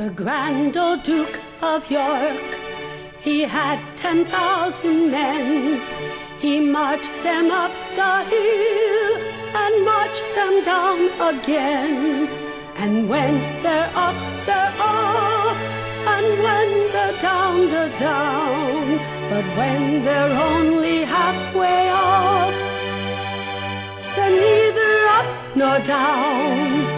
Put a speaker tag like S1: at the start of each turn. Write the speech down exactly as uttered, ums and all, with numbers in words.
S1: the grand old Duke of York. He had ten thousand men. He marched them up the hill and marched them down again. And when they're up, they're up, and when they're down, they're down. But when they're only halfway up, they're neither up nor down.